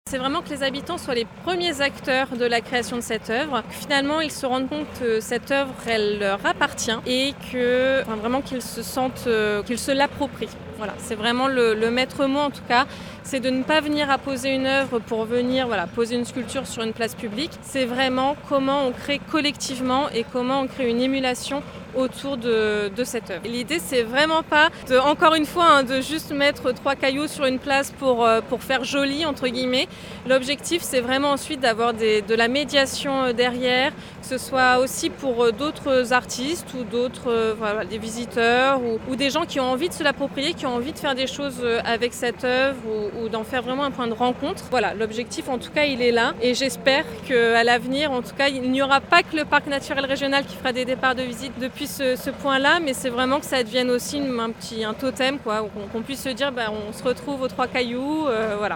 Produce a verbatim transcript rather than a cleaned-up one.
C'est vraiment que les habitants soient les premiers acteurs de la création de cette œuvre. Finalement, ils se rendent compte que cette œuvre, elle leur appartient et que, enfin, vraiment qu'ils se sentent, euh, qu'ils se l'approprient. Voilà, c'est vraiment le, le maître mot en tout cas, c'est de ne pas venir apposer une œuvre pour venir voilà, poser une sculpture sur une place publique. C'est vraiment comment on crée collectivement et comment on crée une émulation autour de, de cette œuvre. L'idée, c'est vraiment pas, de, encore une fois, hein, de juste mettre trois cailloux sur une place pour, pour faire joli, entre guillemets. L'objectif, c'est vraiment ensuite d'avoir des, de la médiation derrière, que ce soit aussi pour d'autres artistes ou d'autres, voilà, des visiteurs ou, ou des gens qui ont envie de se l'approprier, qui ont envie de faire des choses avec cette œuvre ou, ou d'en faire vraiment un point de rencontre. Voilà, l'objectif, en tout cas, il est là et j'espère qu'à l'avenir, en tout cas, il n'y aura pas que le parc naturel régional qui fera des départs de visite depuis Ce, ce point-là, mais c'est vraiment que ça devienne aussi une, un petit un totem, quoi, qu'on, qu'on puisse se dire, bah, on se retrouve aux Trois Cailloux, euh, voilà.